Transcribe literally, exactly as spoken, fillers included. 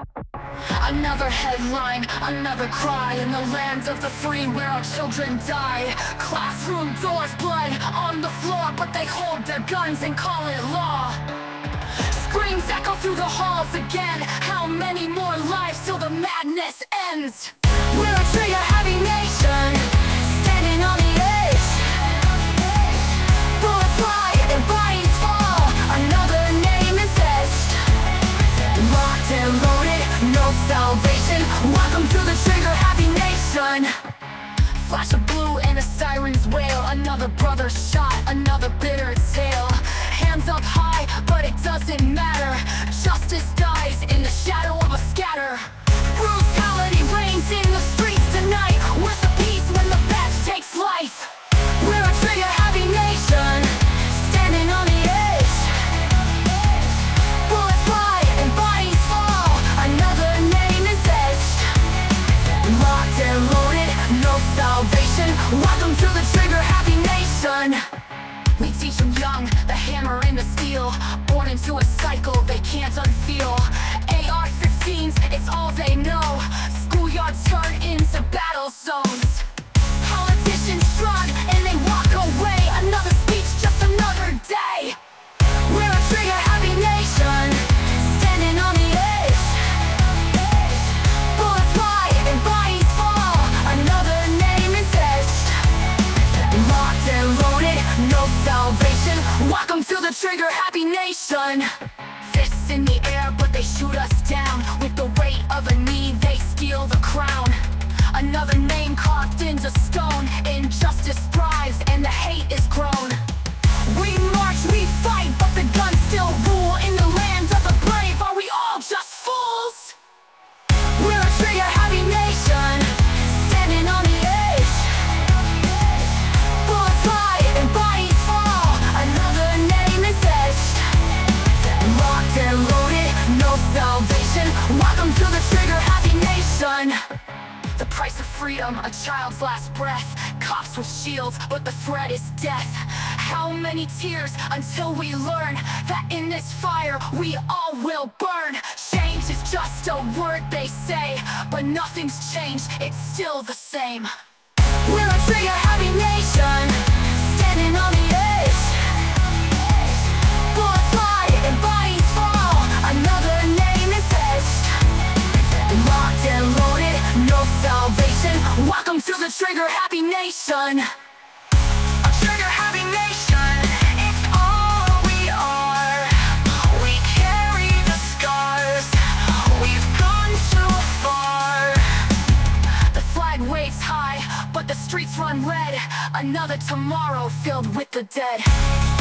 Another headline, another cry in the land of the free where our children die. Classroom doors, blood on the floor, but they hold their guns and call it law. Screams echo through the halls again. How many more lives till the madness ends? We're a trigger-heavy nation, standing on the edge. Bullets fly and bodies fall, another name is etched. Locked and loaded, no salvation. Welcome to the trigger-happy nation. Flash of blue and a siren's wail. Another brother shot, another bitter tale. Hands up high, but it doesn't matter. Justice dies in the shadow of a scatter. Brutality reigns in the streets tonight. Where's the peace when the badge takes life? We're a trigger-happy nation, standing on the edge. Bullets fly and bodies fall, another name is etched. Locked and loaded, no salvation. Welcome to the trigger-happy nation. We teach them young, the hammer and the steel. Born into a cycle they can't unfeel. A R fifteens, it's all they know. Schoolyards turn into battle zones. Politicians shrug and they walk away. Another speech, just another day. We're a trigger-happy nation, standing on the edge. Bullets fly and bodies fall, another name is etched. Locked and loaded, no salvation. Welcome to the trigger-happy nation. Fists in the air, but they shoot us down. With the weight of a knee, they steal the crown. Another name carved into stone. Injustice thrives and the hate is grown. We march, we fight, but the guns still rule. In the land of the brave, are we all just fools? We're a trigger-happy nation, standing on the edge. Bullets fly and bodies fall, another name is etched. Locked and loaded, no salvation. Welcome to the trigger-happy nation. The price of freedom, a child's last breath. Cops with shields, but the threat is death. How many tears until we learn that in this fire we all will burn? Change is just a word they say, but nothing's changed, it's still the same. We're a trigger-happy nation, standing on the edge. Bullets fly and bodies fall, another name is etched. Locked and loaded, no salvation. Welcome to the trigger-happy nation. A trigger-happy nation, it's all we are. We carry the scars, we've gone too far. The flag waves high, but the streets run red. Another tomorrow filled with the dead.